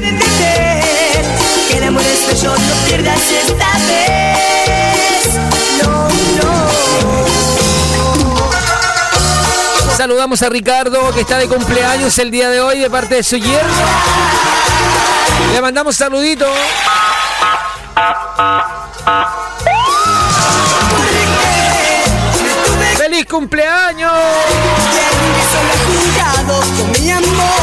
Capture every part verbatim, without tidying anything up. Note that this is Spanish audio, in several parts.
perder, que el amor es bello, no pierdas esta vez. No, no. Saludamos a Ricardo, que está de cumpleaños el día de hoy de parte de su yerno. Le mandamos saludito. ¡Feliz cumpleaños! Solo he jugado con mi amor.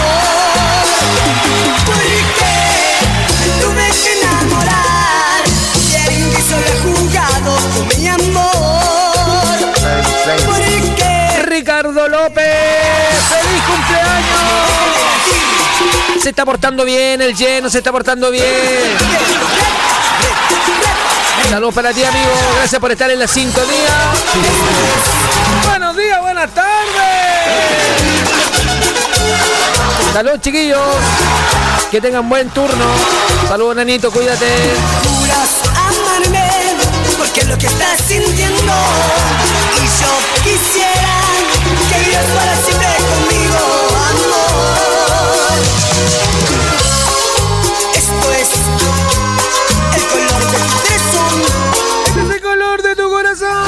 Porque me tuve que enamorar de alguien que solo he jugado con mi amor. Porque Ricardo López, ¡feliz cumpleaños! Se está portando bien el lleno, se está portando bien. Saludos para ti, amigo. Gracias por estar en la sintonía. Buenos días, buenas tardes. Saludos, chiquillos. Que tengan buen turno. Saludos, nanito, cuídate. juras amarme porque es lo que estás sintiendo. Y yo quisiera que vivas para siempre conmigo, amor. Esto es el color de tu corazón. Este es el color de tu corazón.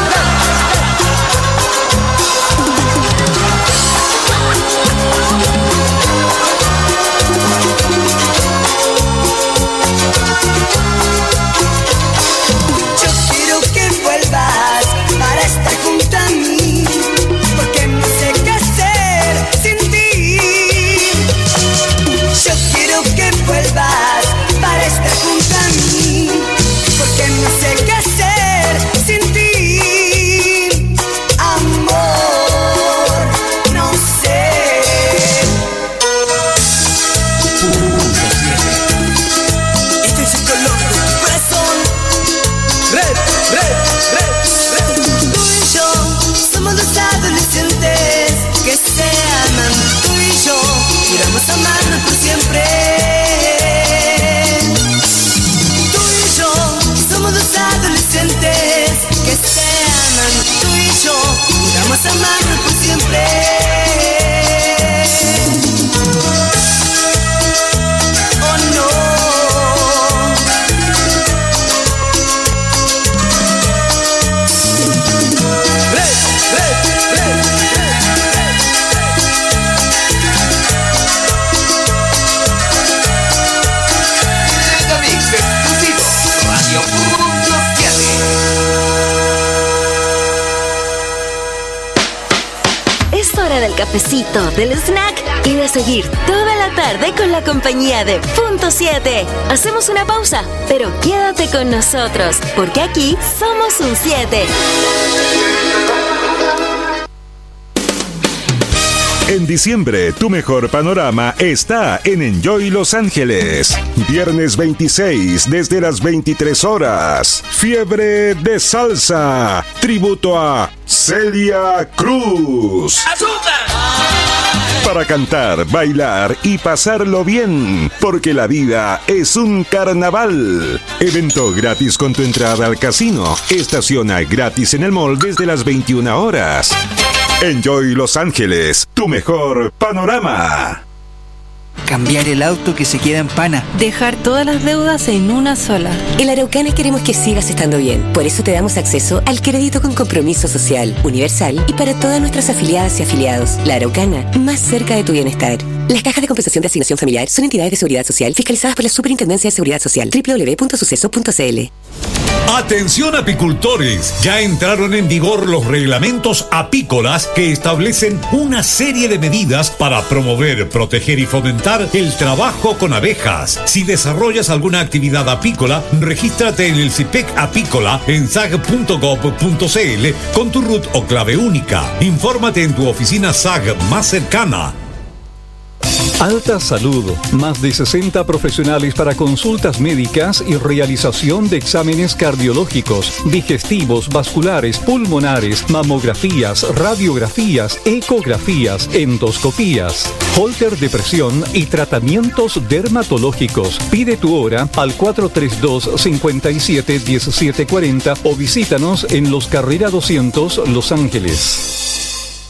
Yo quiero que vuelvas para estar junto a mí, porque no sé qué hacer sin ti. Yo quiero que vuelvas para estar junto a mí, porque no sé qué hacer sin ti. Amor, no sé. Este es el color de tu corazón. Red, red, red, red. Tú y yo somos dos adolescentes que se aman. Tú y yo juramos amarnos por siempre. Tú y yo somos dos adolescentes que se aman. Tú y yo juramos amarnos por siempre. Oh no. Red, red, red, Mix exclusivo, Radio Punto siete. Es hora del cafecito, del snack y de seguir toda la tarde con la compañía de Punto siete. Hacemos una pausa, pero quédate con nosotros, porque aquí somos un siete. En diciembre, tu mejor panorama está en Enjoy Los Ángeles. Viernes veintiséis, desde las veintitrés horas. Fiebre de salsa. Tributo a Celia Cruz. Para cantar, bailar y pasarlo bien, porque la vida es un carnaval. Evento gratis con tu entrada al casino. Estaciona gratis en el mall desde las veintiuna horas. Enjoy Los Ángeles, tu mejor panorama. Cambiar el auto que se queda en pana. Dejar todas las deudas en una sola. En La Araucana queremos que sigas estando bien. Por eso te damos acceso al crédito con compromiso social, universal y para todas nuestras afiliadas y afiliados. La Araucana, más cerca de tu bienestar. Las cajas de compensación de asignación familiar son entidades de seguridad social fiscalizadas por la Superintendencia de Seguridad Social. doble u doble u doble u punto suceso punto c l. Atención apicultores, ya entraron en vigor los reglamentos apícolas que establecen una serie de medidas para promover, proteger y fomentar el trabajo con abejas. Si desarrollas alguna actividad apícola, regístrate en el C I P E C apícola en s a g punto gov punto c l con tu R U T o clave única. Infórmate en tu oficina S A G más cercana. Alta Salud, más de sesenta profesionales para consultas médicas y realización de exámenes cardiológicos, digestivos, vasculares, pulmonares, mamografías, radiografías, ecografías, endoscopías, holter de presión y tratamientos dermatológicos. Pide tu hora al cuatro tres dos, cinco siete, uno siete cuatro cero o visítanos en Los Carrera doscientos, Los Ángeles.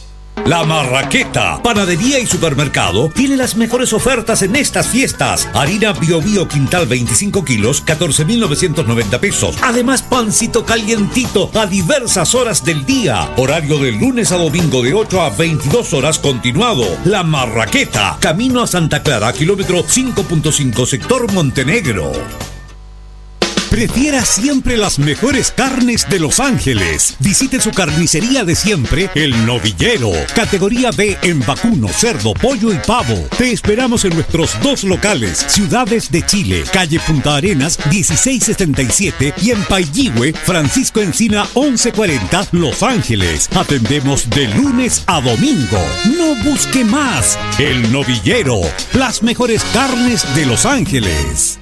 La Marraqueta, panadería y supermercado, tiene las mejores ofertas en estas fiestas. Harina Bio Bio Quintal veinticinco kilos, catorce mil novecientos noventa pesos. Además, pancito calientito a diversas horas del día. Horario de lunes a domingo de ocho a veintidós horas continuado. La Marraqueta, camino a Santa Clara, kilómetro cinco punto cinco, sector Montenegro. Prefiera siempre las mejores carnes de Los Ángeles. Visite su carnicería de siempre, El Novillero. Categoría B en vacuno, cerdo, pollo y pavo. Te esperamos en nuestros dos locales, Ciudades de Chile, calle Punta Arenas, dieciséis setenta y siete, y en Pailligüe, Francisco Encina, once cuarenta, Los Ángeles. Atendemos de lunes a domingo. No busque más. El Novillero. Las mejores carnes de Los Ángeles.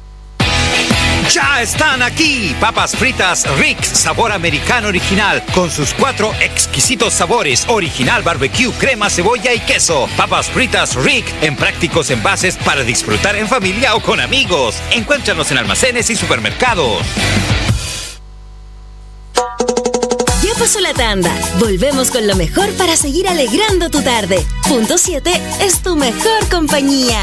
Ya están aquí, papas fritas Rick, sabor americano original, con sus cuatro exquisitos sabores, original, barbecue, crema, cebolla y queso. Papas fritas Rick, en prácticos envases para disfrutar en familia o con amigos. Encuéntranos en almacenes y supermercados. Ya pasó la tanda, volvemos con lo mejor para seguir alegrando tu tarde. Punto siete es tu mejor compañía.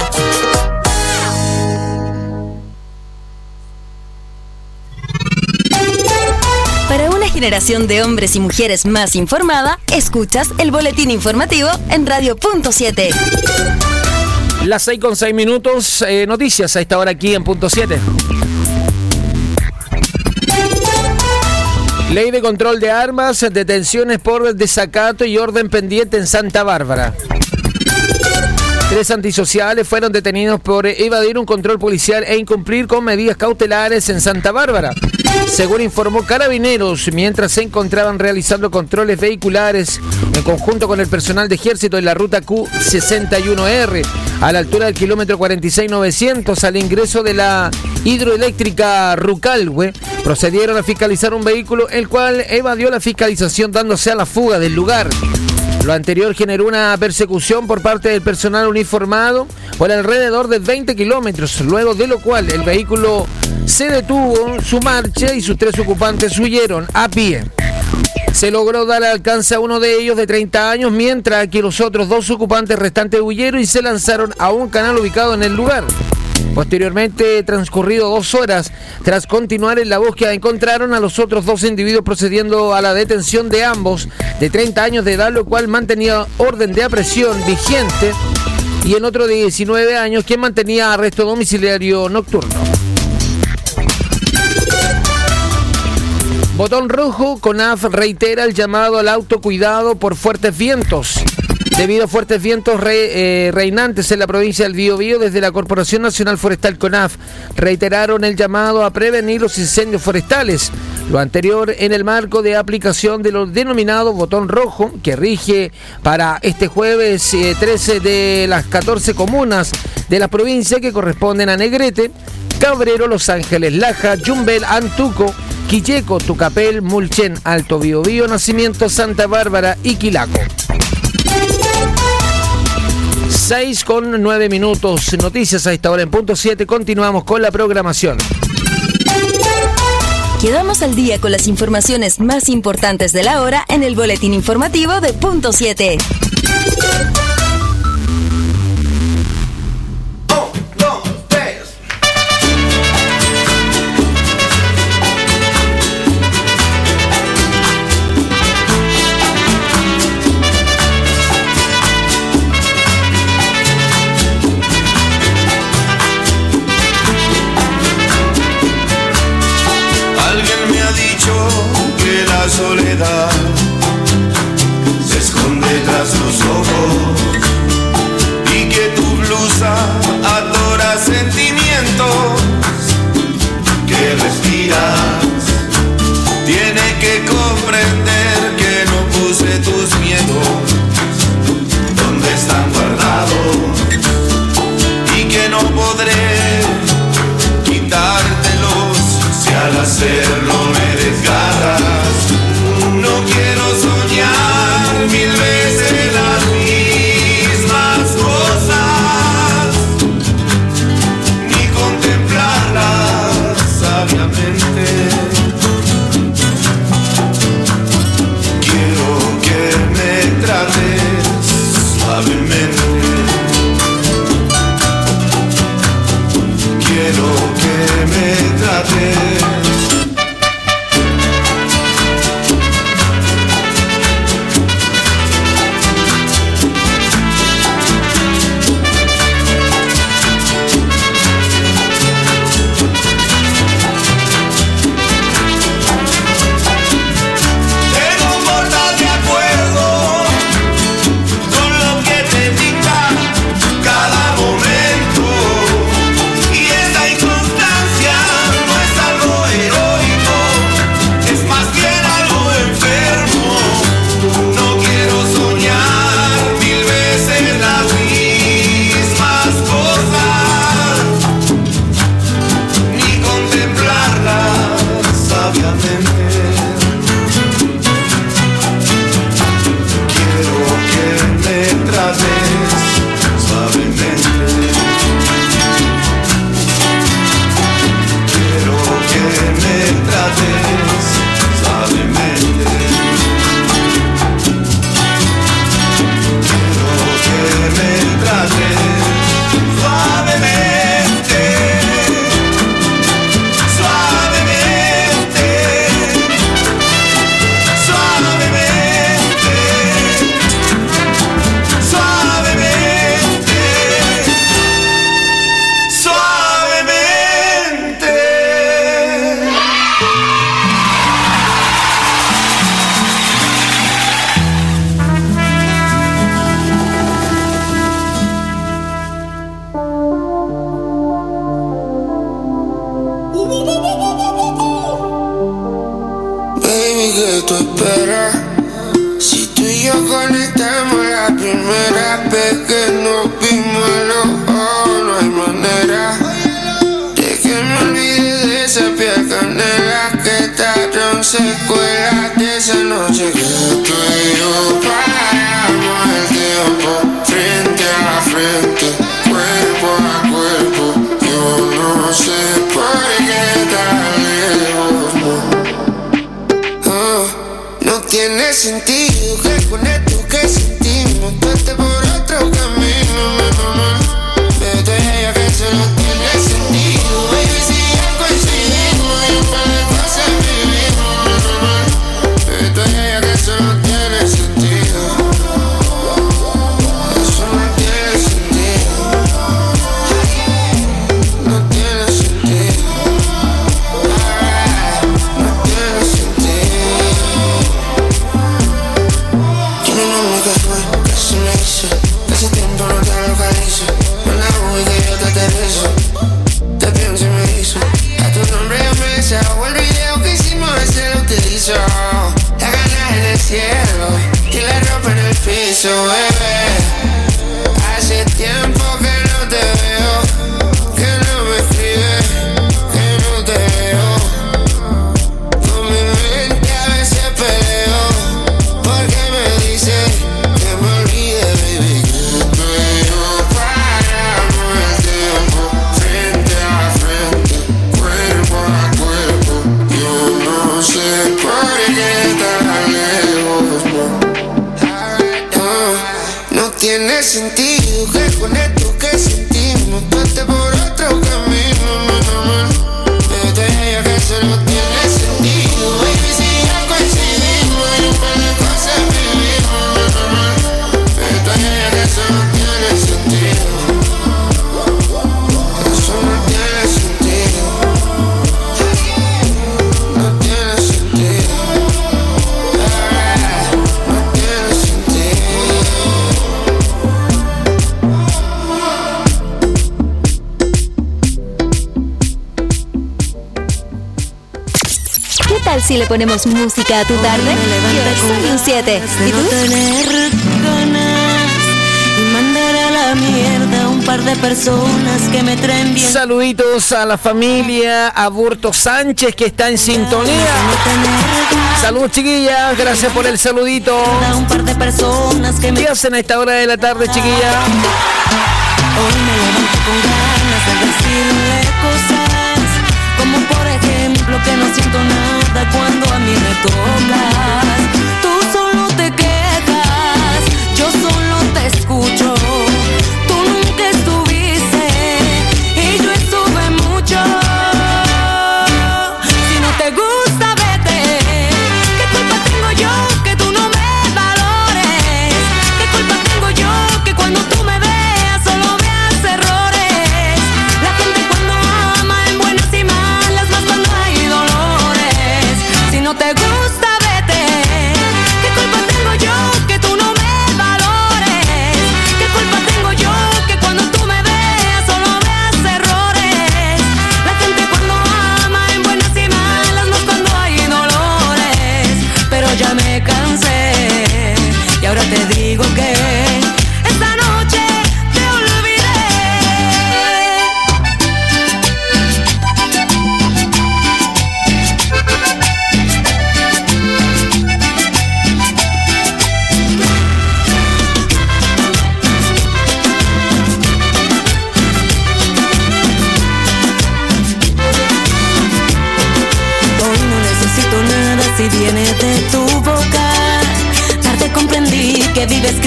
Para una generación de hombres y mujeres más informada, escuchas el boletín informativo en Radio Punto siete. Las seis con seis minutos, eh, noticias a esta hora aquí en Punto siete. Ley de control de armas, detenciones por desacato y orden pendiente en Santa Bárbara. Tres antisociales fueron detenidos por evadir un control policial e incumplir con medidas cautelares en Santa Bárbara. Según informó Carabineros, mientras se encontraban realizando controles vehiculares en conjunto con el personal de Ejército en la ruta Q sesenta y uno R, a la altura del kilómetro cuarenta y seis novecientos, al ingreso de la hidroeléctrica Rucalhue, procedieron a fiscalizar un vehículo, el cual evadió la fiscalización dándose a la fuga del lugar. Lo anterior generó una persecución por parte del personal uniformado por alrededor de veinte kilómetros, luego de lo cual el vehículo se detuvo su marcha y sus tres ocupantes huyeron a pie. Se logró dar alcance a uno de ellos de treinta años, mientras que los otros dos ocupantes restantes huyeron y se lanzaron a un canal ubicado en el lugar. Posteriormente, transcurrido dos horas, tras continuar en la búsqueda, encontraron a los otros dos individuos procediendo a la detención de ambos de treinta años de edad, lo cual mantenía orden de aprehensión vigente, y en otro de diecinueve años, quien mantenía arresto domiciliario nocturno. Botón rojo, CONAF reitera el llamado al autocuidado por fuertes vientos. Debido a fuertes vientos re, eh, reinantes en la provincia del Biobío, desde la Corporación Nacional Forestal CONAF reiteraron el llamado a prevenir los incendios forestales. Lo anterior en el marco de aplicación de lo denominado botón rojo, que rige para este jueves eh, trece de las catorce comunas de la provincia que corresponden a Negrete, Cabrero, Los Ángeles, Laja, Yumbel, Antuco, Quilleco, Tucapel, Mulchen, Alto Biobío, Nacimiento, Santa Bárbara y Quilaco. seis con nueve minutos. Noticias a esta hora en Punto siete. Continuamos con la programación. Quedamos al día con las informaciones más importantes de la hora en el boletín informativo de Punto siete. La soledad se esconde tras los ojos quiero que me trates. Si le ponemos música a tu tarde, yo soy un siete. ¿Y tú? Tener ganas y mandar a la mierda un par de personas que me traen bien. Saluditos a la familia Aburto Sánchez que está en sintonía. Saludos, chiquillas, gracias por el saludito. Un par de personas que me... ¿Qué hacen a esta hora de la tarde, chiquillas? Hoy me levanto con ganas de decirle cosas, como por ejemplo que no siento nada cuando a mí me tocas. Tú solo te quejas, yo solo te escucho. Tú nunca estuviste y yo estuve mucho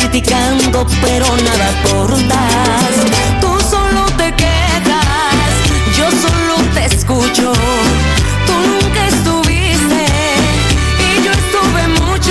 criticando, pero nada aportas. Tú solo te quejas, yo solo te escucho. Tú nunca estuviste y yo estuve mucho.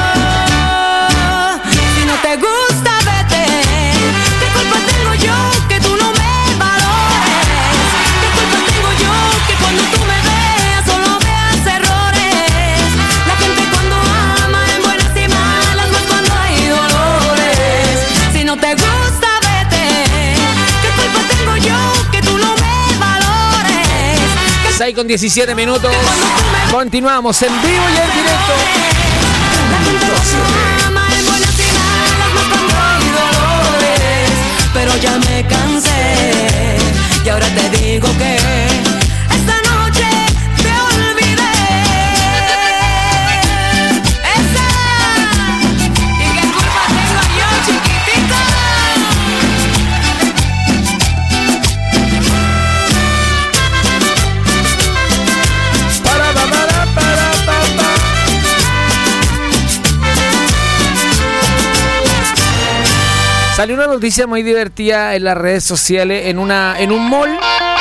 Si no te gusta, vete. ¿Qué culpa tengo yo que tú no me valores? ¿Qué culpa tengo yo que cuando tú me veas solo veas errores? La gente cuando ama en buenas y malas, más cuando hay dolores. Si no te gusta, vete. ¿Qué culpa tengo yo que tú no me valores? seis con diecisiete minutos. Continuamos en vivo y en directo. La gente cuando ama en buenas y malas, más cuando hay dolores. Pero ya me cansé y ahora te digo que esta noche te olvidé. Esa. ¿Y qué culpa tengo yo, chiquitita? Para, para, para, para, para. Salió una noticia muy divertida en las redes sociales, en una, en un mall.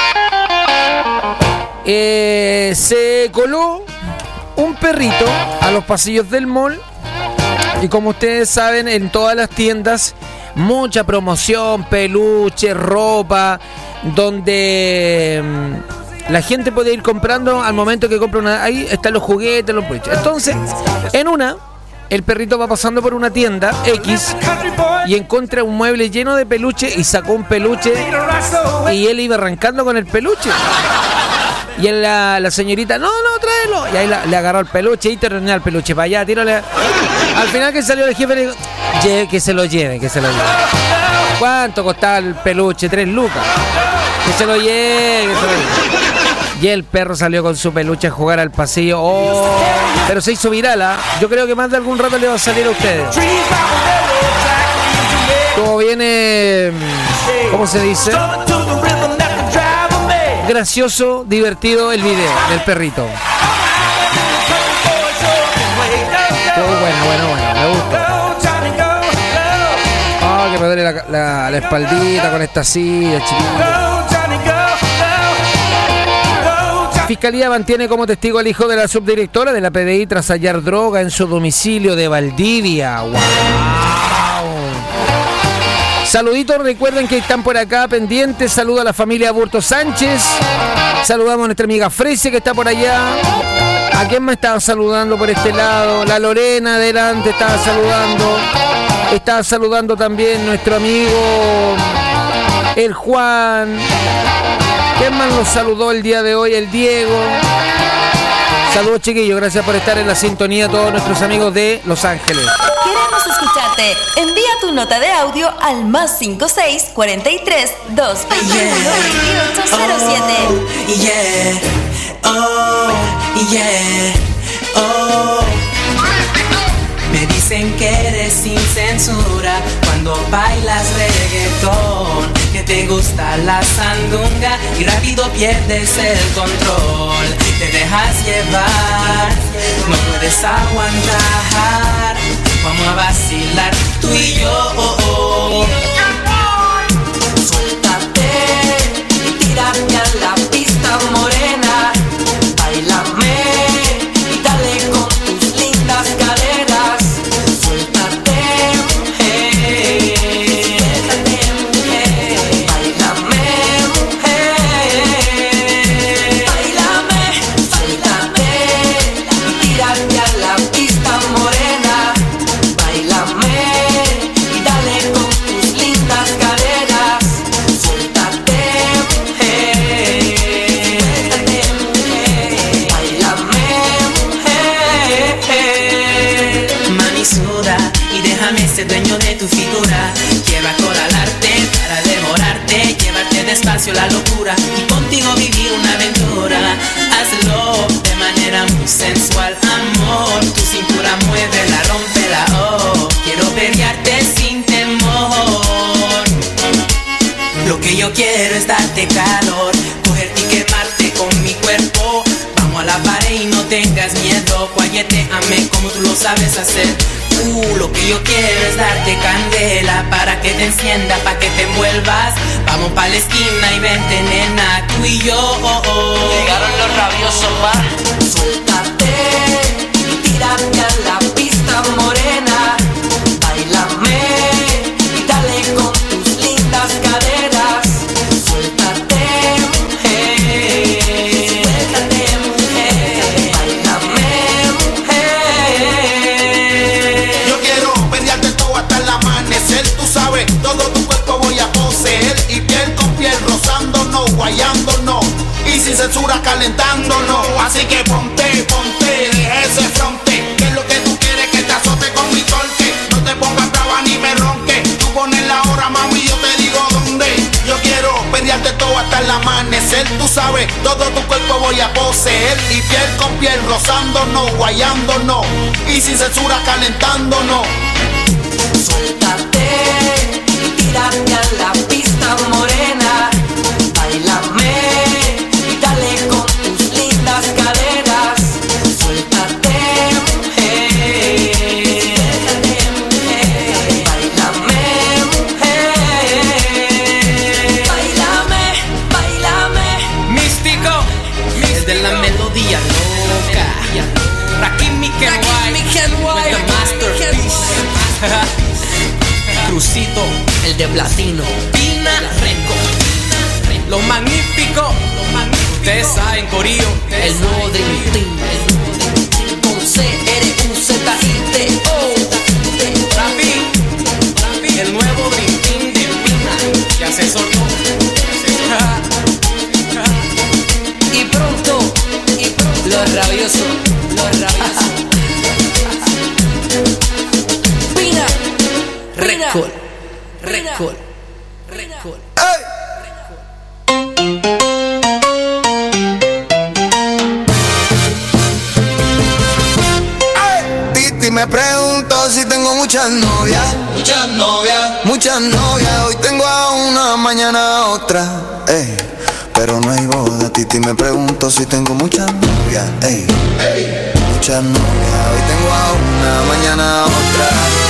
Eh, se coló un perrito a los pasillos del mall. Y como ustedes saben, en todas las tiendas, mucha promoción, peluche, ropa, donde mm, la gente puede ir comprando al momento que compra una. Ahí están los juguetes, los peluches. Entonces, en una, el perrito va pasando por una tienda X y encuentra un mueble lleno de peluche y sacó un peluche y él iba arrancando con el peluche. Y él, la, la señorita, no, no, tráelo. Y ahí la, le agarró el peluche y terminó el peluche para allá, tírale. Al final que salió el jefe le dijo, "Lle- que se lo lleve, que se lo lleve. ¿Cuánto costaba el peluche? Tres lucas. Que se lo lleve, que se lo lleve. Y el perro salió con su peluche a jugar al pasillo. Oh, pero se hizo viral, ¿ah? Yo creo que más de algún rato le va a salir a ustedes. Como viene, ¿cómo se dice? Gracioso, divertido el video del perrito. Oh, bueno, bueno, bueno, me gusta. Ah, oh, que me duele la, la, la espaldita con esta silla, chiquito. Fiscalía mantiene como testigo al hijo de la subdirectora de la P D I tras hallar droga en su domicilio de Valdivia. ¡Wow! Saluditos, recuerden que están por acá pendientes. Saludo a la familia Burto Sánchez. Saludamos a nuestra amiga Frese que está por allá. ¿A quién me estaba saludando por este lado? La Lorena adelante estaba saludando. Estaba saludando también nuestro amigo el Juan. ¿Quién más nos saludó el día de hoy? El Diego. Saludos, chiquillos. Gracias por estar en la sintonía a todos nuestros amigos de Los Ángeles. Queremos escucharte. Envía tu nota de audio al más cinco seis cuarenta y tres dos veintiuno veintiocho cero siete. Yeah, oh, yeah, oh. Me dicen que eres sin censura cuando bailas reggaetón, que te gusta la sandunga y rápido pierdes el control. Te dejas llevar, no puedes aguantar. Vamos a vacilar tú y yo. Oh, oh. Suéltate y tírate a la pista morena. Báilame y dale con tus lindas caderas. Suéltate, mujer. Suéltate, mujer. Báilame, mujer. Báilame, suéltate y tírate a la pista morena. Báilame y dale con tus lindas caderas. Suéltate, mujer. Suéltate, mujer. Báilame, mujer. Mami, suda y déjame ser dueño de tu figura. Quiero acorralarte para devorarte, llevarte despacio la locura y contigo vivir una aventura. Hazlo de manera muy sensual, amor. Tu cintura muévela, rómpela, oh. Quiero pelearte sin temor. Lo que yo quiero es darte calor, cogerte y quemarte con mi cuerpo. Vamos a la pared y no tengas miedo. Guayete, ame como tú lo sabes hacer. Uh, lo que yo quiero es darte candela para que te encienda, para que te envuelvas. Vamos pa' la esquina y vente, nena, tú y yo. Oh, oh. Llegaron los rabiosos, va. Suéltate y tírate a la pista morena. Báilame y dale con tus lindas caderas. Suéltate, mujer. Suéltate, mujer. Báilame, mujer. Yo quiero pelearte todo hasta el amanecer. Tú sabes, todo tu cuerpo voy a poseer. Y piel con piel rozándonos, guayándonos. Y sin censura calentándonos. Así que ponte, ponte, deja ese fronte. Que es lo que tú quieres, que te azote con mi torque. No te pongas brava ni me ronque. Tú pones la hora, mami, yo te digo dónde. Yo quiero pelearte todo hasta el amanecer. Tú sabes, todo tu cuerpo voy a poseer. Y piel con piel rozándonos, guayándonos. Y sin censura calentándonos. Suéltate y tírate a la pista morena. Báilame y dale con tus lindas caderas. Suéltate, mujer. Suéltate, mujer. Báilame, mujer. Báilame, báilame. Místico, es de la melodía loca. Rakim Mikel White, with the masterpiece. Crucito, el de platino. Pina Record, lo magnífico. Ustedes saben, corillo, el nuevo Dream Team. Con C R U Z I T O. Rafi, el nuevo Dream Team de Pina. Ya se soltó. Y pronto, y pronto, los rabiosos, los rabiosos. Pina Record, Record, Record. Titi me pregunto si tengo muchas novias. Muchas novias. Muchas novias. Hoy tengo a una, mañana a otra. Ey, pero no hay boda. Titi me pregunto si tengo muchas novias. Ey, Ey. muchas novias. Hoy tengo a una, mañana a otra.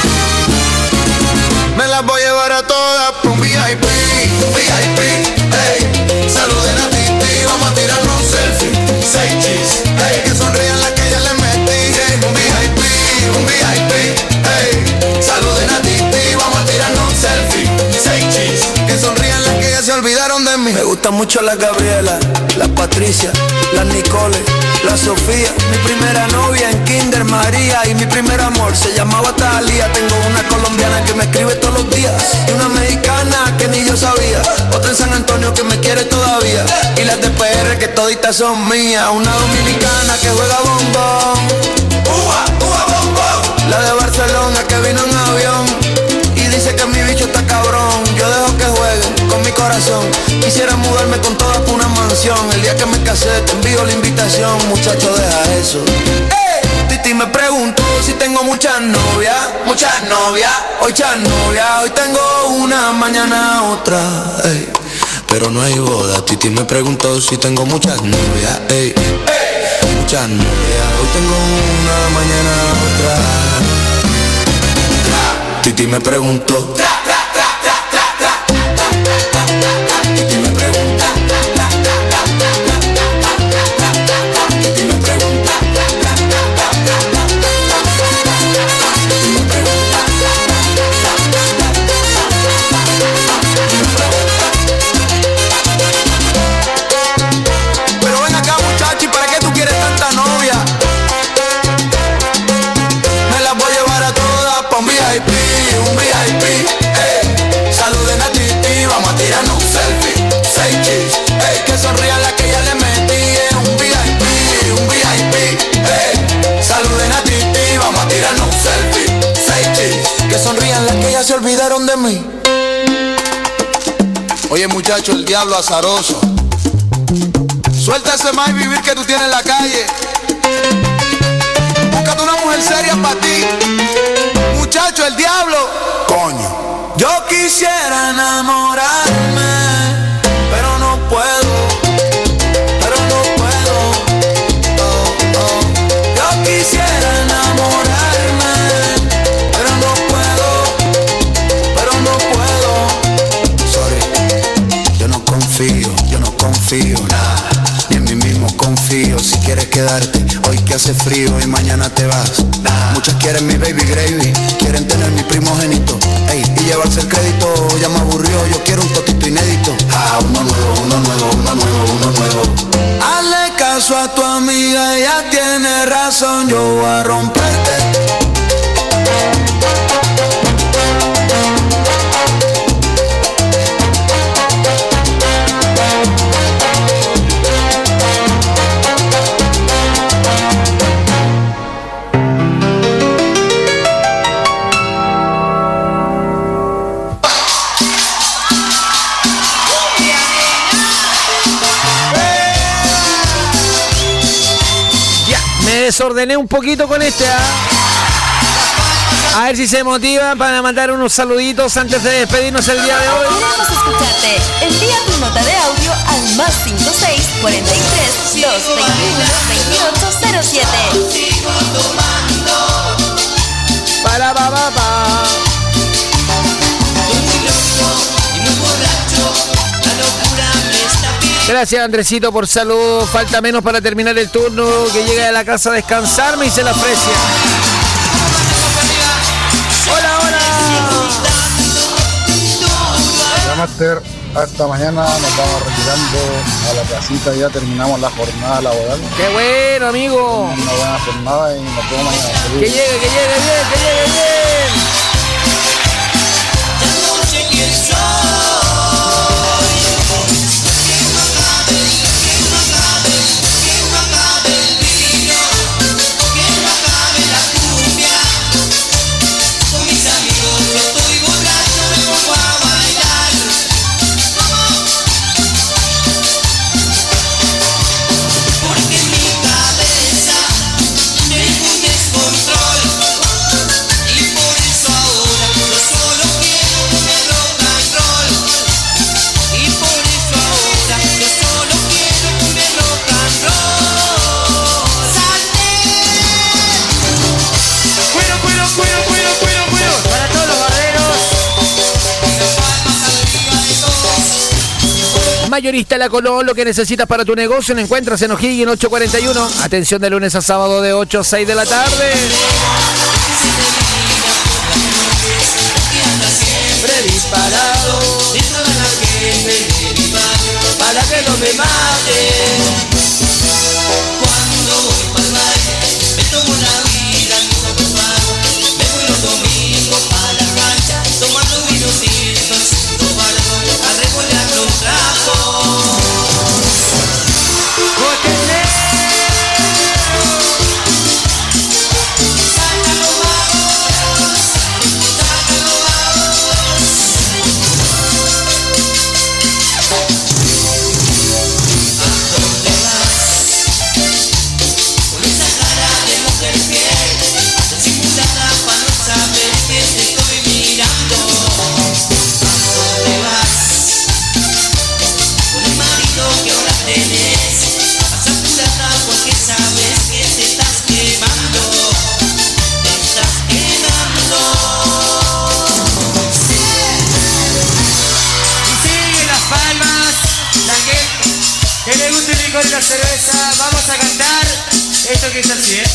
Me las voy a llevar a todas por un V I P, un V I P, ey. Saluden a Titi, vamos a tirarnos un selfie. Say cheese, ey. Que sonrían las que ya le metí, ey. Un V I P, un V I P, ey. Saluden a Titi, vamos a tirarnos un selfie. Say cheese, que sonrían las que ya se olvidaron de mí. Me gustan mucho las Gabriela, las Patricia, las Nicole, la Sofía. Mi primera novia en Kinder María. Y mi primer amor se llamaba Talía. Tengo una colombiana que me escribe todos los días. Y una mexicana que ni yo sabía. Otra en San Antonio que me quiere todavía. Y las de P R que toditas son mías. Una dominicana que juega bombón. Uva, uva, bombón. La de Barcelona que vino en avión. Y dice que mi bicho está cabrón. Yo dejo que jueguen con mi corazón. Quisiera mudarme con todas por una mansión. El día que me casé te envío la invitación. Muchacho, deja eso. ¡Ey! Titi me preguntó si tengo muchas novias. Muchas novias. Hoy muchas novias. Hoy tengo una, mañana otra. Ey. Pero no hay boda. Titi me preguntó si tengo muchas novias. Ey. Ey. Muchas novias. Hoy tengo una, mañana otra. Titi me preguntó. Titi me pregunta. Titi me pregunta. Pero ven acá, muchachi, ¿para qué tú quieres tanta novia? Me las voy a llevar a todas pa' un V I P, un V I P, ey. Saluden a Titi, vamos a tirarnos un selfie. Say cheese, ey. Que sonrían las que ya le metí. Es un V I P, un V I P, ey. Saluden a Titi, vamos a tirarnos un selfie. Say cheese, que sonrían las que ya se olvidaron de mí. Oye, muchacho, el diablo azaroso. Suelta ese más y vivir que tú tienes en la calle. Búscate una mujer seria para ti. Muchacho, el diablo. Coño. Yo quisiera enamorarme, pero no puedo. Pero no puedo. Oh, oh. Yo quisiera enamorarme. quedarte, hoy que hace frío y mañana te vas. Muchas quieren mi baby gravy, quieren tener mi primogénito, ey, y llevarse el crédito, ya me aburrió, yo quiero un totito inédito. Ah, uno nuevo, uno nuevo, uno nuevo, uno nuevo. Hazle caso a tu amiga, ella tiene razón, yo voy a romperte. Desordené un poquito con este, ¿eh? A ver si se motivan para mandar unos saluditos antes de despedirnos el día de hoy. Queremos escucharte. Envía tu nota de audio al más cinco seis cuarenta y tres, doscientos veintiuno, veintiocho cero siete. Para pa pa pa. Gracias, Andresito, por salud. Falta menos para terminar el turno. Que llega a la casa a descansarme y se la aprecia. Hola, hola. Hola, Master. Hasta mañana nos vamos retirando a la casita. Ya terminamos la jornada laboral. ¡Qué bueno, amigo! Una buena jornada y nos vemos mañana. Que llegue, que llegue bien, que llegue bien. Mayorista La Colón, lo que necesitas para tu negocio lo encuentras en O'Higgins ocho cuarenta y uno. Atención de lunes a sábado de ocho a seis de la tarde. Siempre disparado para que no me mate. Cuando voy para el baile, me tomo la vida, no me pago. Me voy los domingos para la cancha, tomando vinocitos, tomando a revolear los trapos. Con la cerveza, vamos a cantar esto que es así, ¿eh?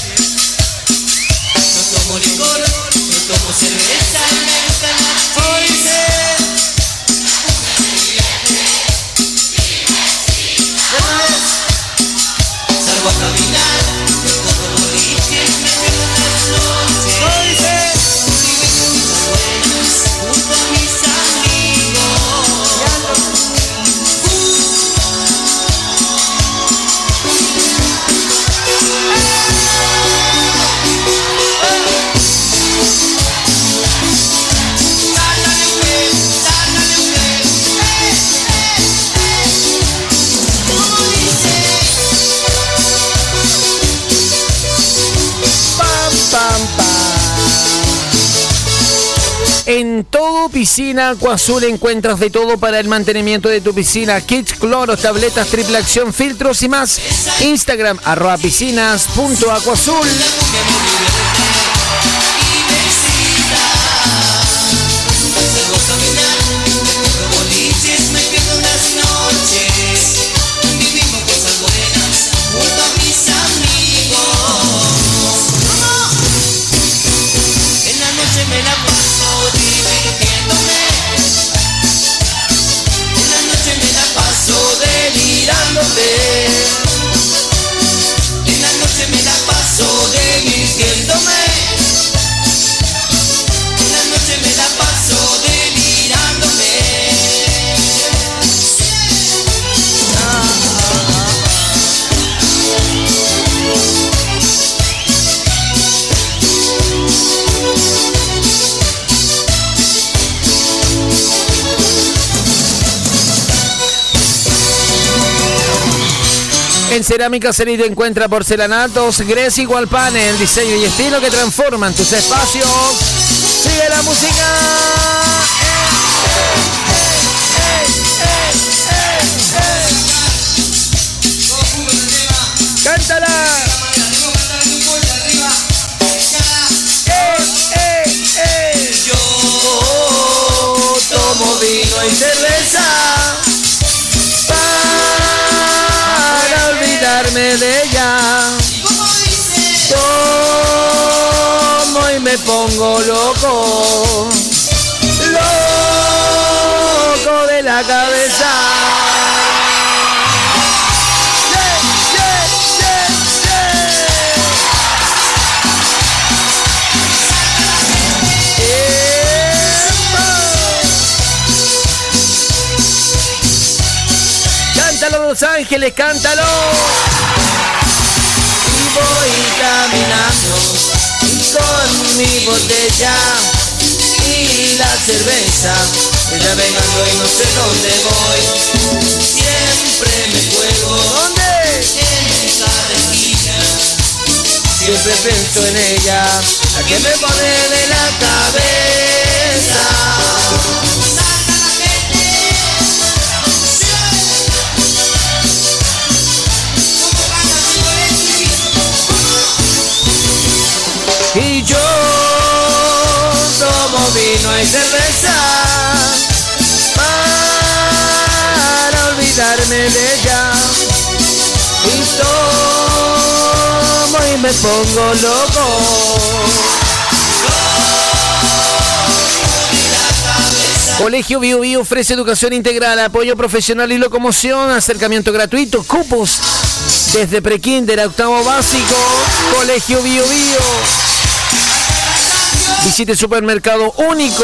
No tomo licor, no tomo cerveza, me gusta la Oíste. Salgo a caminar, no tomo boliches, me pierdo en las noches. Oíste. Buenas, junto a mis amigos. En todo Piscina Acuazul encuentras de todo para el mantenimiento de tu piscina. Kits, cloros, tabletas, triple acción, filtros y más. Instagram, arroba piscinas punto acuazul. Vivimos cosas buenas junto a mis amigos. En Cerámica Celit encuentra porcelanatos, Greci igual panel, diseño y estilo que transforman tus espacios. Sigue la música. ¡Cántala! ¡Eh, eh, eh! Yo tomo vino y cerveza para olvidarme de ella. Tomo y me pongo loco, loco de la cabeza. Cántalo, Los Ángeles, cántalo. y voy caminando con mi botella y la cerveza, navegando y no sé dónde voy. Siempre me juego ¿Dónde? en cada esquina. Siempre pienso en ella, la que me pone de la cabeza. Y yo tomo vino y cerveza para olvidarme de ella. Y tomo y me pongo loco. Colegio Bio Bio ofrece educación integral, apoyo profesional y locomoción, acercamiento gratuito, cupos desde prekinder a octavo básico. Colegio Bio Bio. Visite Supermercado Único.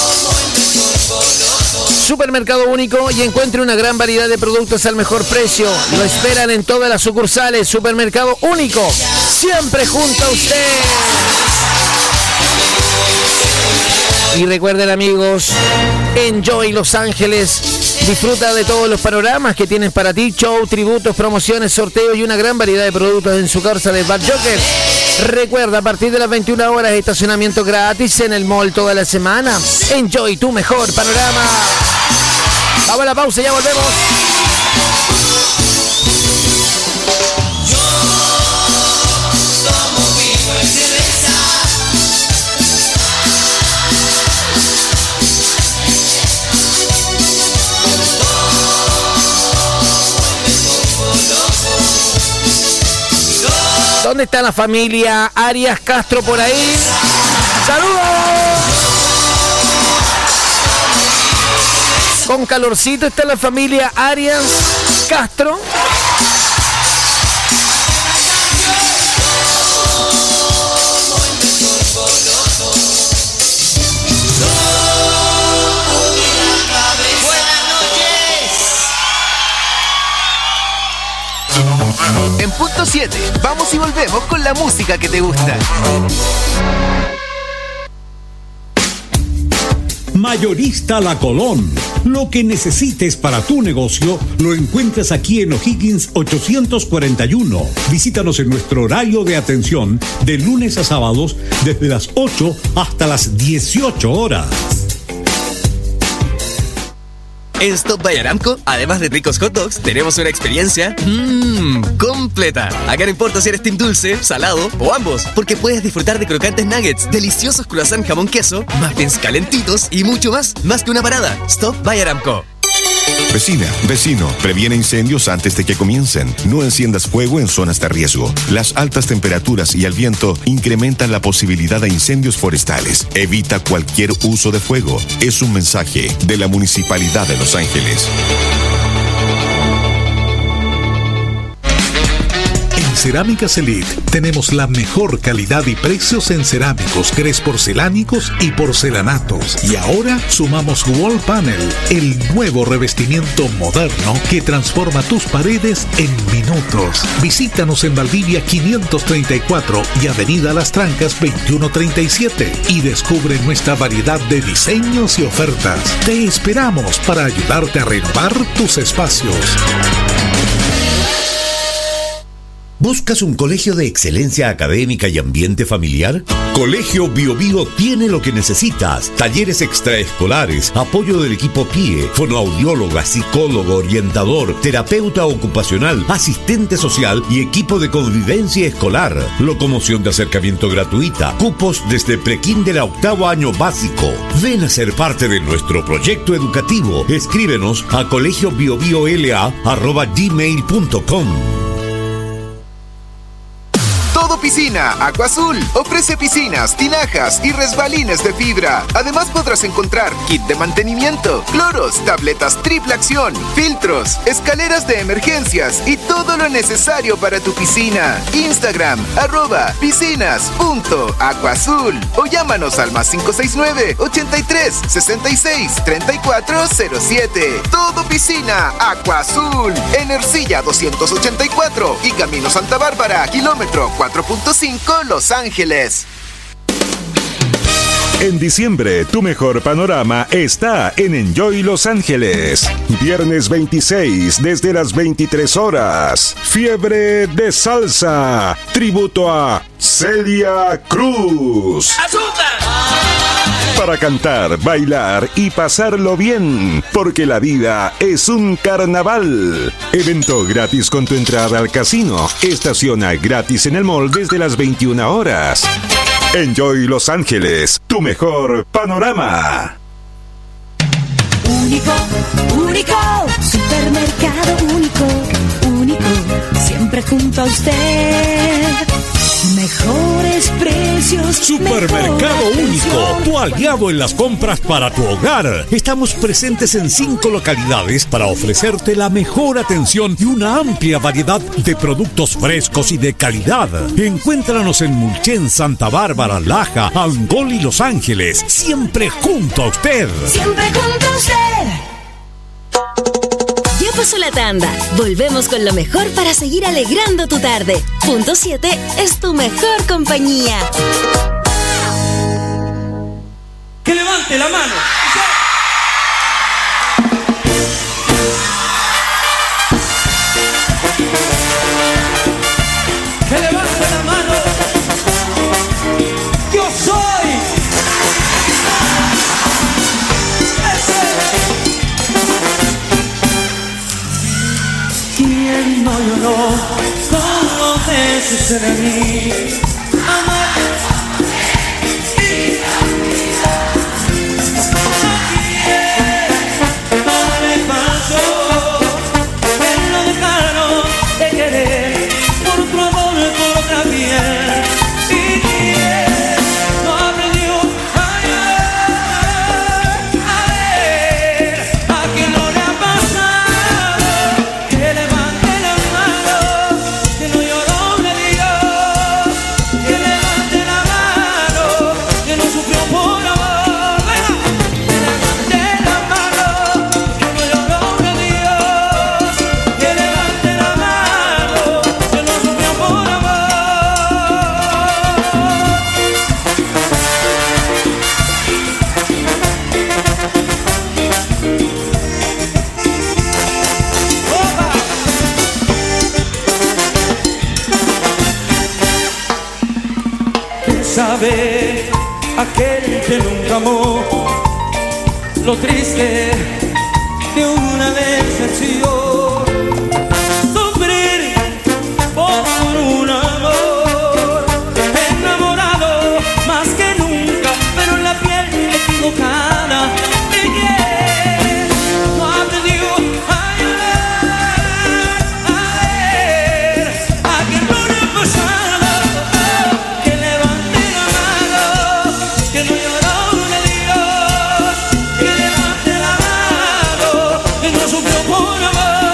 Supermercado Único y encuentre una gran variedad de productos al mejor precio. Lo esperan en todas las sucursales. Supermercado Único, siempre junto a usted. Y recuerden, amigos, Enjoy Los Ángeles. Disfruta de todos los panoramas que tienen para ti: show, tributos, promociones, sorteos y una gran variedad de productos en su carta de Bad Joker. Recuerda, a partir de las veintiuna horas, estacionamiento gratis en el mall toda la semana. Enjoy tu mejor panorama. Vamos a la pausa, ya volvemos. ¿Dónde está la familia Arias Castro por ahí? ¡Saludos! Con calorcito está la familia Arias Castro. En punto siete, vamos y volvemos con la música que te gusta. Mayorista La Colón. Lo que necesites para tu negocio lo encuentras aquí en O'Higgins ochocientos cuarenta y uno. Visítanos en nuestro horario de atención de lunes a sábados desde las ocho hasta las dieciocho horas. En Stop by Aramco, además de ricos hot dogs, tenemos una experiencia mmm, completa. Acá no importa si eres team dulce, salado o ambos, porque puedes disfrutar de crocantes nuggets, deliciosos croissant jamón queso, muffins calentitos y mucho más, más que una parada. Stop by Aramco. Vecina, vecino, previene incendios antes de que comiencen. No enciendas fuego en zonas de riesgo. Las altas temperaturas y el viento incrementan la posibilidad de incendios forestales. Evita cualquier uso de fuego. Es un mensaje de la Municipalidad de Los Ángeles. Cerámica Celit tenemos la mejor calidad y precios en cerámicos, grés porcelánicos y porcelanatos. Y ahora sumamos Wall Panel, el nuevo revestimiento moderno que transforma tus paredes en minutos. Visítanos en Valdivia quinientos treinta y cuatro y Avenida Las Trancas veintiuno treinta y siete y descubre nuestra variedad de diseños y ofertas. Te esperamos para ayudarte a renovar tus espacios. ¿Buscas un colegio de excelencia académica y ambiente familiar? Colegio Bio Bio tiene lo que necesitas. Talleres extraescolares, apoyo del equipo P I E, fonoaudióloga, psicólogo, orientador, terapeuta ocupacional, asistente social y equipo de convivencia escolar. Locomoción de acercamiento gratuita. Cupos desde prekinder a octavo año básico. Ven a ser parte de nuestro proyecto educativo. Escríbenos a colegiobiobiola arroba gmail punto com. Todo Piscina Agua Azul ofrece piscinas, tinajas y resbalines de fibra. Además podrás encontrar kit de mantenimiento, cloros, tabletas triple acción, filtros, escaleras de emergencias y todo lo necesario para tu piscina. Instagram, arroba piscinas punto agua azul o llámanos al más cinco seis nueve, ochenta y tres, sesenta y seis, treinta y cuatro cero siete. Todo Piscina Agua Azul en Ercilla doscientos ochenta y cuatro y Camino Santa Bárbara, kilómetro cuatro punto cinco Los Ángeles. En diciembre, tu mejor panorama está en Enjoy Los Ángeles. Viernes veintiséis, desde las veintitrés horas. Fiebre de salsa. Tributo a Celia Cruz. Para cantar, bailar y pasarlo bien, porque la vida es un carnaval. Evento gratis con tu entrada al casino. Estaciona gratis en el mall desde las veintiuna horas. Enjoy Los Ángeles, tu mejor panorama. Único, único, supermercado único, único, siempre junto a usted. Mejores precios. Supermercado Único, tu aliado en las compras para tu hogar. Estamos presentes en cinco localidades para ofrecerte la mejor atención y una amplia variedad de productos frescos y de calidad. Encuéntranos en Mulchen, Santa Bárbara, Laja, Angol y Los Ángeles. Siempre junto a usted. Siempre junto a usted. Ya pasó la tanda. Volvemos con lo mejor para seguir alegrando tu tarde. Punto siete es tu mejor compañía. Que levante la mano. Que levante la mano. Yo soy. ¿Quién no lloró con los besos de mí? Amar y no le pasó, que lo dejaron de querer por otro amor, por otra piel. Y quién no aprendió a llorar, a ver a quien no le ha pasado. Que levante la mano, que no lloró un Dios. Que levante la mano, que no sufrió por amor. Que levante la mano, que no lloró un Dios. Que levante la mano, que no sufrió por amor. Sabe aquel que nunca amó lo triste de una decepción, sufrir por un amor, enamorado más que nunca, pero en la piel equivocada. ¿Y quién no aprendió a llorar, a ver a quien no le ha pasado? Que no lloró un Dios, que levante la mano, que no sufrió por amor.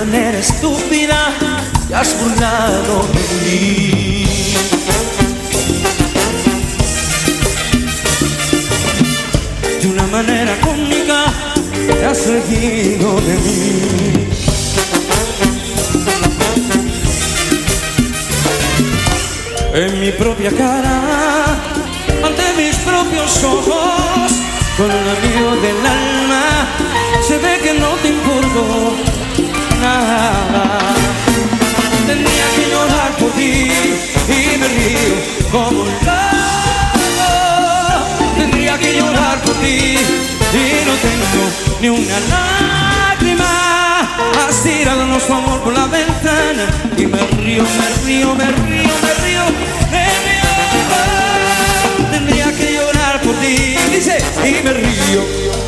manera estúpida te has burlado de mí. De una manera cómica te has reído de mí. En mi propia cara, ante mis propios ojos, con un amigo del alma, se ve que no te importó nada. Tendría que llorar por ti y me río como un loco. Tendría que llorar por ti y no tengo ni una lágrima. Has tirado nuestro amor por la ventana y me río, me río, me río, me río, me río. Tendría que llorar por ti, dice, y me río.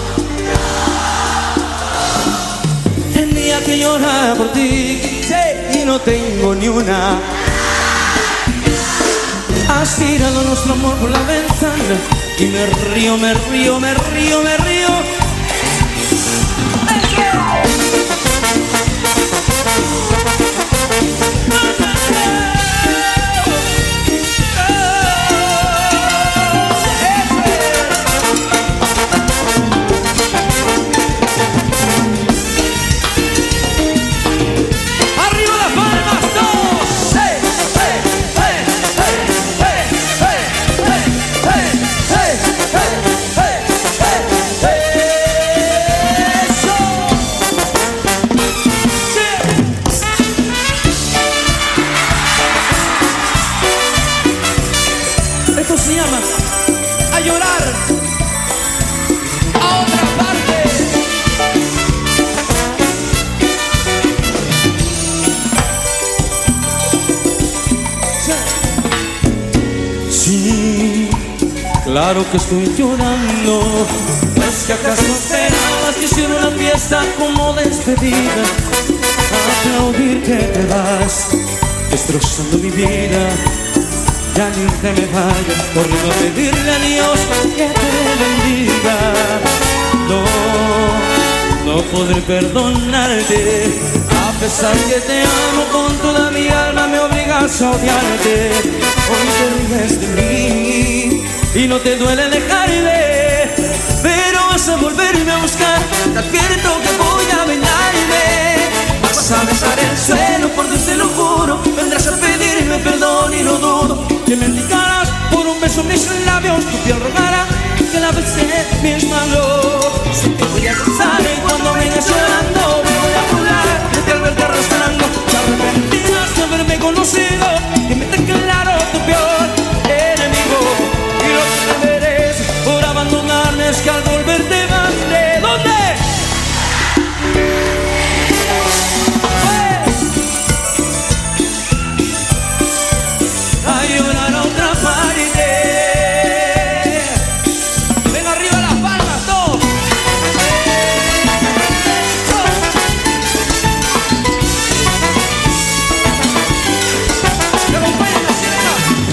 Tendría que llorar por ti, dice, y no tengo ni una. Has tirado nuestro amor por la ventana y me río, me río, me río, me río. Claro que estoy llorando, pues que acaso esperabas que hiciera una fiesta como despedida, aplaudir que te vas, destrozando mi vida. Ya ni te me vayas, por no pedirle a Dios que te bendiga. No, no podré perdonarte, a pesar que te amo con toda mi alma, me obligas a odiarte. Hoy te ríes de mí y no te duele dejarme, pero vas a volverme a buscar. Te advierto que voy a vengarme. Vas a besar el suelo, por Dios te lo juro. Vendrás a pedirme perdón y no dudo que me indicarás por un beso mis labios. Tu piel rogará que la besé mis manos. Sé que voy a gozar y cuando vengas llorando me voy a burlar de que al verte arrastrando te arrepentirás de haberme conocido. Que me te claro tu peor enemigo. Y lo que te mereces por abandonarme es que al volverte mandé. ¿Dónde? A llorar a otra parte. Ven arriba las palmas, todos. Me acompañan la sirena.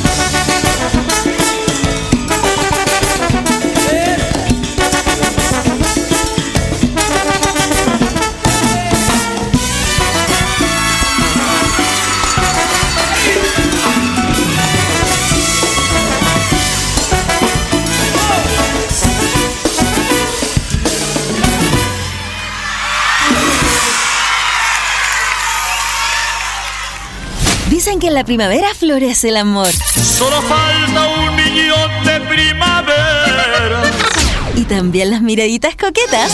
Dicen que en la primavera florece el amor. Solo falta un millón de primavera. Y también las miraditas coquetas.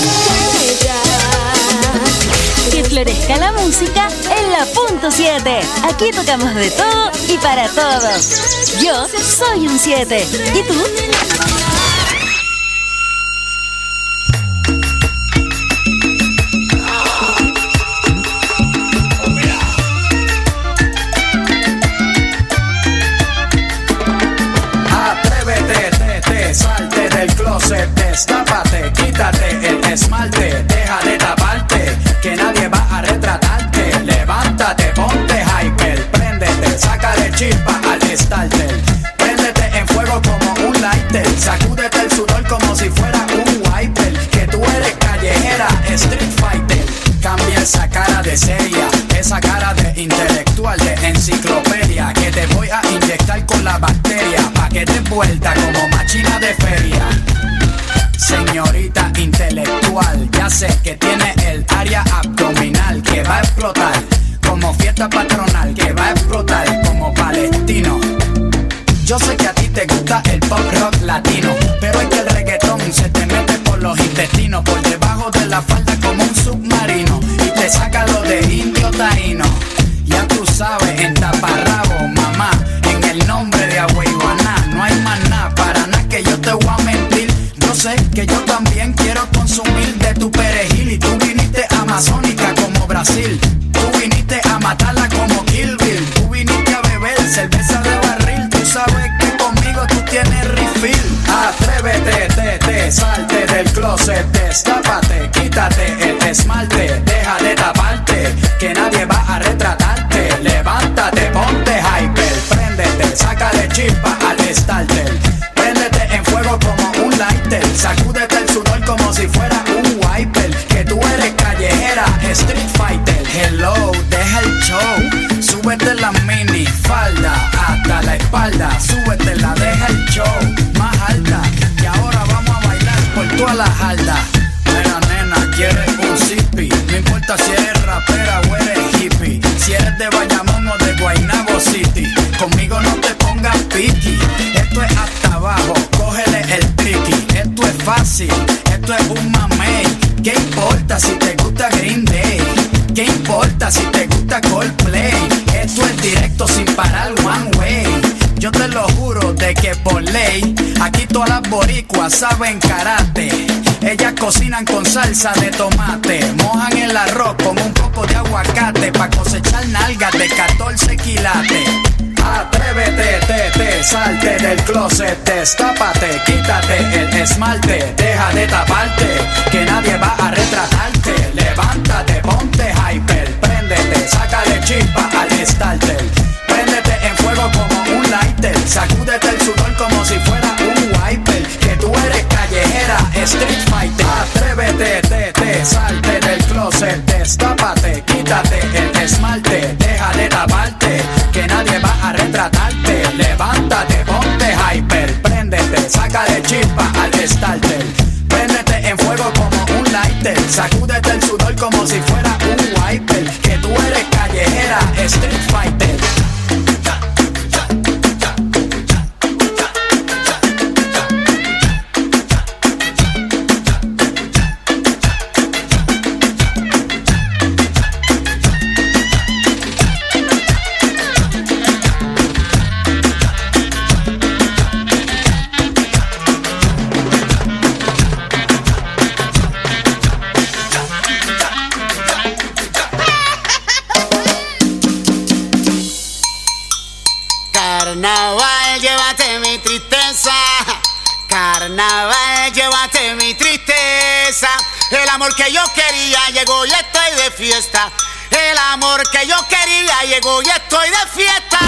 Que florezca la música en la punto siete. Aquí tocamos de todo y para todos. Yo soy un siete. ¿Y tú? Salte del closet, destápate, quítate el esmalte, deja de taparte, que nadie va a retratarte. Levántate, ponte hyper, préndete, sácale chispa al starter, préndete en fuego como un lighter, vuelta como máquina de feria. Señorita intelectual, ya sé que tiene el área abdominal que va a explotar como fiesta patronal, que va a explotar como palestino. Yo sé que a ti te gusta el pop rock latino, pero es que el reggaetón se te mete por los intestinos, por debajo de la falda como un submarino, y te saca lo de indio taíno. Ya tú sabes, en taparrabo, mamá, en el nombre de Agüeyuaná, no hay más nada, para nada que yo te voy a mentir. Yo sé que yo también quiero consumir de tu perejil, y tú viniste amazónica como Brasil, tú viniste a matarla como Kill Bill, tú viniste a beber cerveza de barril, tú sabes que conmigo tú tienes refill. Atrévete, te, te, salte del closet, destápate, quítate el esmalte, deja de taparte, que nadie va a retratarte. Levántate, ponte hyper, préndete, sácale chispa al starter, préndete en fuego como un lighter, sacúdete el sudor como si fuera un wiper, que tú eres callejera, street fighter. Hello, deja el show, súbete la mini falda hasta la espalda, súbete la, deja el show más alta, y ahora vamos a bailar por toda la jarda. Mira nena, quieres un zippy, no importa si eres rapera o eres hippie, si eres de Bayamón o de Guaynabo City, conmigo no te pongas piqui, esto es hasta abajo, cógele el tricky, esto es fácil, esto es un mamey, ¿qué importa si te gusta Green Day? ¿Qué importa si te gusta Coldplay? Esto es directo sin parar one way. Yo te lo juro de que por ley, aquí todas las boricuas saben karate. Ellas cocinan con salsa de tomate, mojan el arroz con un poco de aguacate, pa' cosechar nalgas de catorce quilates. Atrévete, te, te, salte del closet, destápate, quítate el esmalte, deja de taparte, que nadie va a retratarte. Levántate, ponte hyper, préndete, sácale chispa al starter, préndete en fuego como un lighter, sacúdete el sudor como si fuera un wiper, que tú eres callejera, street fighter. Atrévete, te, te, salte del closet, destápate, quítate el esmalte, deja de taparte, que nadie va a retratarte. Levántate, ponte hyper, préndete, sácale chispa al starter, préndete en fuego como un lighter, sacúdete el sudor como si fuera un wiper, que tú eres callejera, street fighter. Carnaval, llévate mi tristeza. Carnaval, llévate mi tristeza. El amor que yo quería llegó y estoy de fiesta. El amor que yo quería llegó y estoy de fiesta.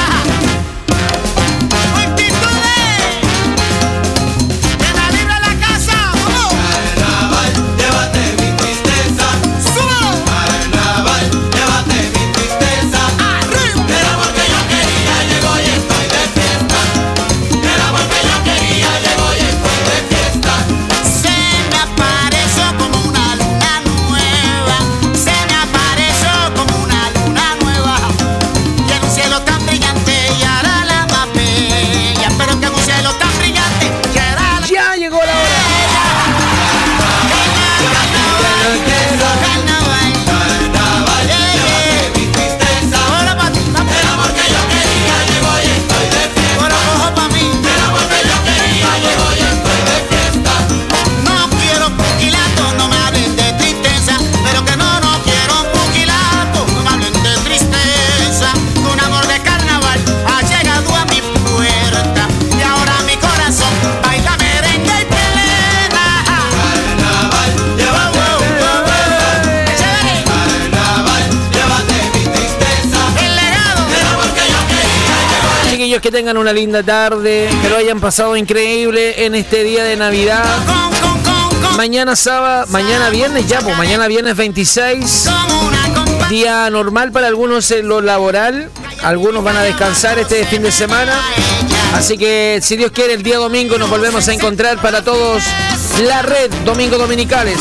Que tengan una linda tarde, que lo hayan pasado increíble en este día de Navidad. Mañana sábado, mañana viernes ya, pues mañana viernes veintiséis, día normal para algunos en lo laboral, algunos van a descansar este fin de semana. Así que, si Dios quiere, el día domingo nos volvemos a encontrar para todos la red Domingo Dominicales.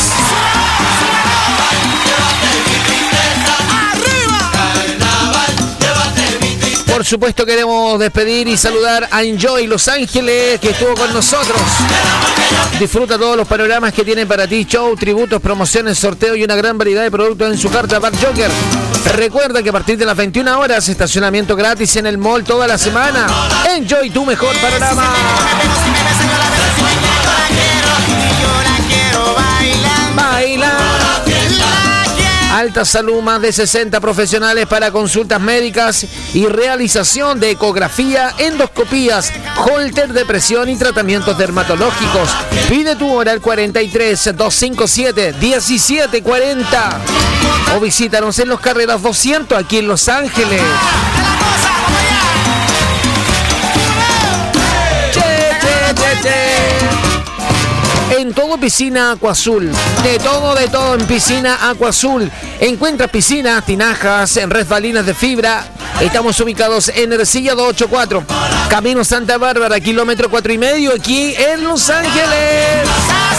Por supuesto, queremos despedir y saludar a Enjoy Los Ángeles, que estuvo con nosotros. Disfruta todos los panoramas que tienen para ti: show, tributos, promociones, sorteo y una gran variedad de productos en su carta Bar Joker. Recuerda que a partir de las veintiuna horas, estacionamiento gratis en el mall toda la semana. Enjoy tu mejor panorama. Baila. Alta Salud, más de sesenta profesionales para consultas médicas y realización de ecografía, endoscopías, holter de presión y tratamientos dermatológicos. Pide tu hora al cuarenta y tres, doscientos cincuenta y siete, diecisiete cuarenta o visítanos en Los Carreras doscientos aquí en Los Ángeles. Che, che, che, che. En todo Piscina Aqua Azul, de todo, de todo en Piscina Aqua Azul. Encuentra piscinas, tinajas, en resbalinas de fibra. Estamos ubicados en Ercilla doscientos ochenta y cuatro, Camino Santa Bárbara, kilómetro cuatro y medio, aquí en Los Ángeles.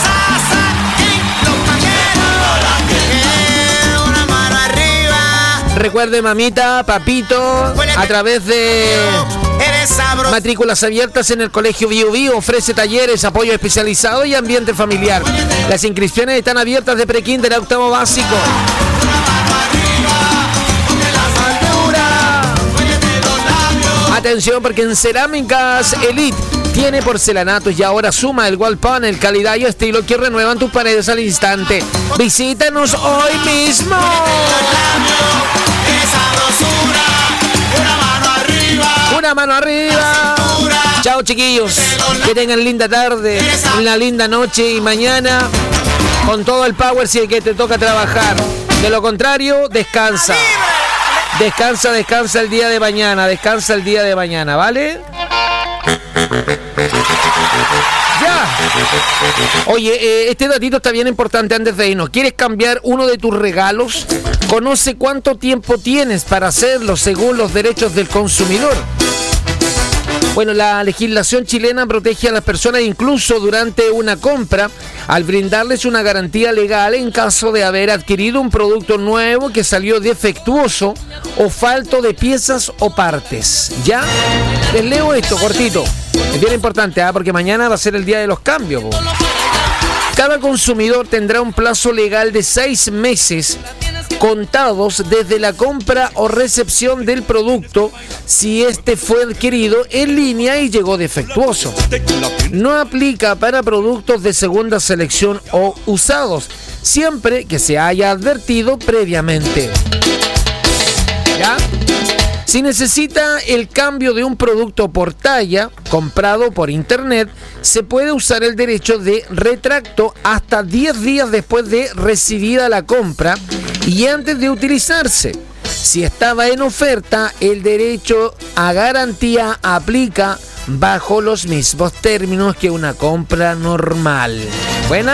Recuerde, mamita, papito, a través de matrículas abiertas en el Colegio Bio Bio, ofrece talleres, apoyo especializado y ambiente familiar. Las inscripciones están abiertas de prekinder a octavo básico. Atención, porque en Cerámicas Elite tiene porcelanatos y ahora suma el wall panel, calidad y estilo que renuevan tus paredes al instante. Visítanos hoy mismo. Una mano arriba. Chao, chiquillos. Que tengan linda tarde, una linda noche y mañana con todo el power si es que te toca trabajar. De lo contrario, descansa. Descansa, descansa el día de mañana. Descansa el día de mañana, ¿vale? Ya. Oye, eh, este datito está bien importante antes de irnos. ¿Quieres cambiar uno de tus regalos? Conoce cuánto tiempo tienes para hacerlo según los derechos del consumidor. Bueno, la legislación chilena protege a las personas incluso durante una compra al brindarles una garantía legal en caso de haber adquirido un producto nuevo que salió defectuoso o falto de piezas o partes. ¿Ya? Les leo esto cortito. Es bien importante, ¿eh? Porque mañana va a ser el día de los cambios. Po. Cada consumidor tendrá un plazo legal de seis meses contados desde la compra o recepción del producto si este fue adquirido en línea y llegó defectuoso. No aplica para productos de segunda selección o usados, siempre que se haya advertido previamente. ¿Ya? Si necesita el cambio de un producto por talla comprado por internet, se puede usar el derecho de retracto hasta diez días después de recibida la compra y antes de utilizarse. Si estaba en oferta, el derecho a garantía aplica bajo los mismos términos que una compra normal. ¿Buena?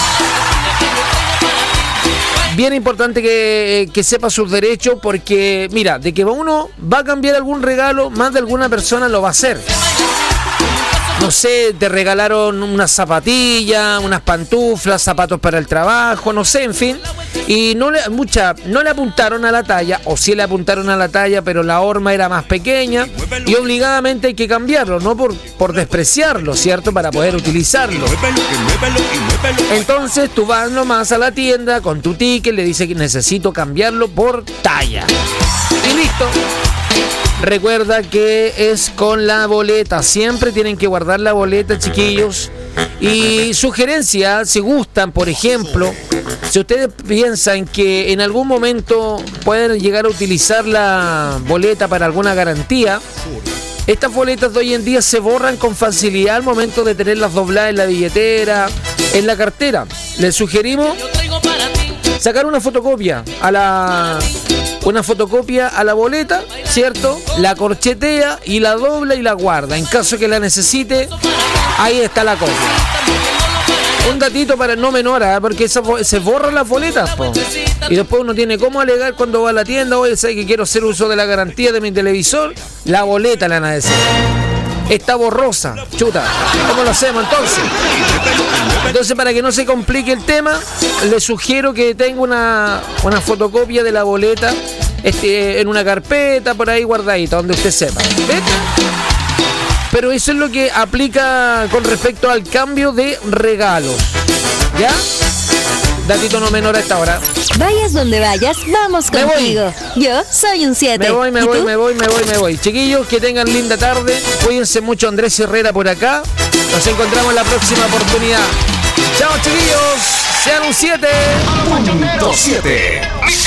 Bien importante que, que sepa sus derechos porque, mira, de que uno va a cambiar algún regalo, más de alguna persona lo va a hacer. No sé, te regalaron unas zapatillas, unas pantuflas, zapatos para el trabajo, no sé, en fin. Y no le, mucha, no le apuntaron a la talla, o sí le apuntaron a la talla, pero la horma era más pequeña y obligadamente hay que cambiarlo, no por, por despreciarlo, ¿cierto? Para poder utilizarlo. Entonces tú vas nomás a la tienda con tu ticket, le dices que necesito cambiarlo por talla. Y listo. Recuerda que es con la boleta. Siempre tienen que guardar la boleta, chiquillos. Y sugerencias, si gustan, por ejemplo, si ustedes piensan que en algún momento pueden llegar a utilizar la boleta para alguna garantía, estas boletas de hoy en día se borran con facilidad al momento de tenerlas dobladas en la billetera, en la cartera. Les sugerimos sacar una fotocopia a la... Una fotocopia a la boleta, ¿cierto? La corchetea y la dobla y la guarda. En caso que la necesite, ahí está la copia. Un datito para no menor, ¿eh? Porque esa, se borran las boletas, po. Y después uno tiene cómo alegar cuando va a la tienda. Oye, ¿sabes que quiero hacer uso de la garantía de mi televisor? La boleta la van a decir. está borrosa. Chuta, ¿cómo lo hacemos entonces? Entonces, para que no se complique el tema, les sugiero que tenga una, una fotocopia de la boleta este, en una carpeta, por ahí guardadita, donde usted sepa. ¿Ves? Pero eso es lo que aplica con respecto al cambio de regalos. ¿Ya? Datito no menor a esta hora. Vayas donde vayas, vamos Me contigo. voy. Yo soy un siete. Me voy, me voy, me voy, me voy, me voy. Chiquillos, que tengan linda tarde. Cuídense mucho, Andrés Herrera por acá. Nos encontramos en la próxima oportunidad. Chao, chiquillos. Sean un siete. Punto siete.